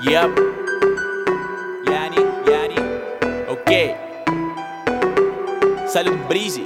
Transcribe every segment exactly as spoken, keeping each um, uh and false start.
Yep. Yani, yani. Окей. Салют, Бризи.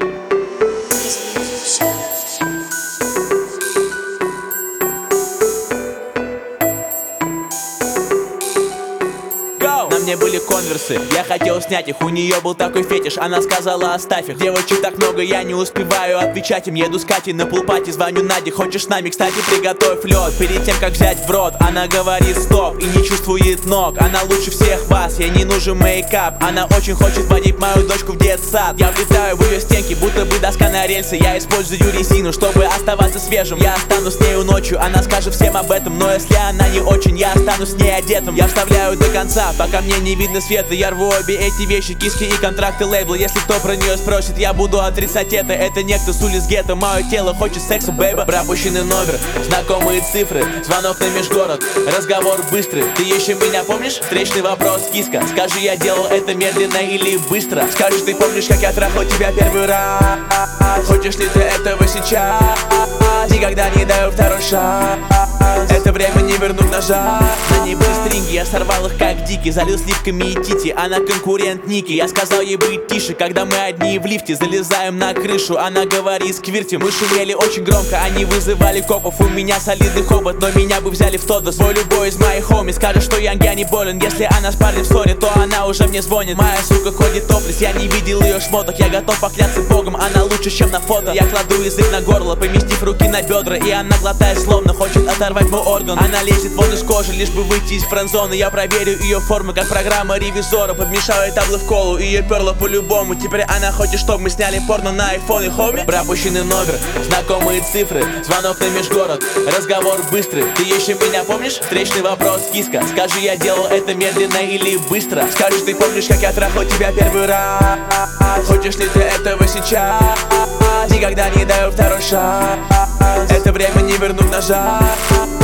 На мне были конверсы, я хотел снять их. У нее был такой фетиш, она сказала оставь их. Девочек так много, я не успеваю отвечать им. Еду с Катей на пулпати, звоню Наде. Хочешь с нами, кстати, приготовь лед. Перед тем, как взять в рот, она говорит стоп и не чувствует ног. Она лучше всех вас, ей не нужен мейкап. Она очень хочет водить мою дочку в детсад. Я влетаю в ее стенки, будто бы доска на рельсы. Я использую резину, чтобы оставаться свежим. Я останусь с нею ночью, она скажет всем об этом. Но если она не очень, я останусь с ней одетым. Я вставляю до конца, пока мне не видно света. Я рву обе эти вещи, киски и контракты лейбла. Если кто про нее спросит, я буду отрицать это. Это некто с улиц гетто, мое тело хочет секса, бэйба. Пропущенный номер, знакомые цифры, звонок на межгород, разговор быстрый. Ты еще меня помнишь? Встречный вопрос, киска. Скажи, я делал это медленно или быстро? Скажи, ты помнишь, как я трахал тебя первый раз? Хочешь ли ты этого сейчас? Никогда не даю второй шаг. Это время не вернуть назад. На ней были стринги, я сорвал их как дикий. Залил сливками и тити, она конкурент Ники. Я сказал ей быть тише, когда мы одни в лифте. Залезаем на крышу, она говорит сквирти. Мы шумели очень громко, они вызывали копов. У меня солидный хобот, но меня бы взяли в тодос. Свой любой из моих хоми скажет, что я не болен. Если она с парнем в ссоре, то она уже мне звонит. Моя сука ходит топлес, я не видел ее шмоток. Я готов покляться богом, она лучше, чем на фото. Я кладу язык на горло, поместив руки на бедра. И она глотает, словно хочет оторвать мой орган. Она лезет вон из кожи, лишь бы выйти из френд-зоны. Я проверю ее форму, как программа ревизора. Подмешаю таблы в колу, ее перло по-любому. Теперь она хочет, чтобы мы сняли порно на айфон и хоми. Пропущенный номер, знакомые цифры, звонок на межгород, разговор быстрый. Ты еще меня помнишь? Встречный вопрос, киска. Скажи, я делал это медленно или быстро? Скажи, ты помнишь, как я трахал тебя первый раз? Хочешь ли ты этого сейчас? Никогда не даю второй шаг. Это время не вернуть назад.